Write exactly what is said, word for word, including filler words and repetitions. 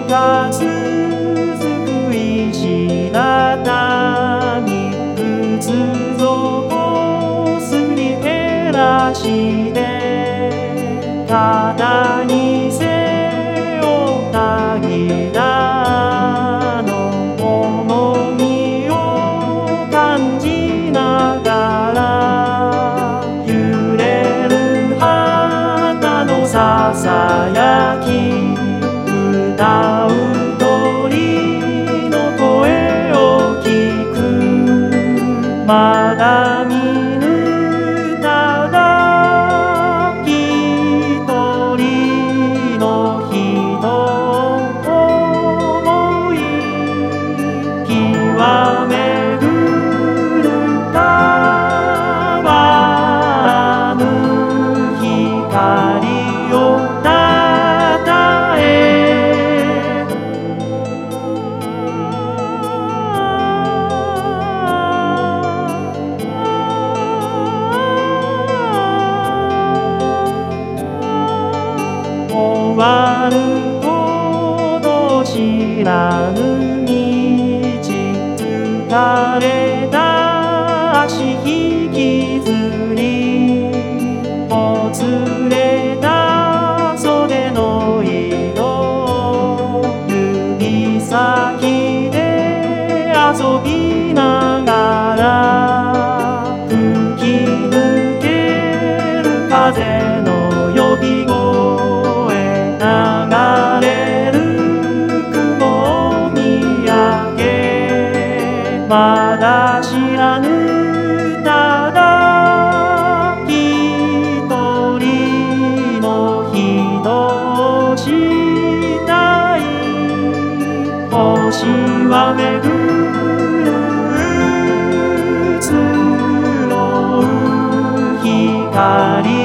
が続く石畳靴底すり減らして肩に背負ったギターの重みを感じながら揺れる花のささやき歌う鳥の声を聞くまだ見ぬただ一人の人を思い極めぐるたわぬ光をたたえ終わること知らぬ道疲れた足引きずりほつれた袖の色指先で遊びながら吹き抜ける風の呼び声流れる雲を見上げまだ知らぬただ一人の人をしたい星は巡る移ろう光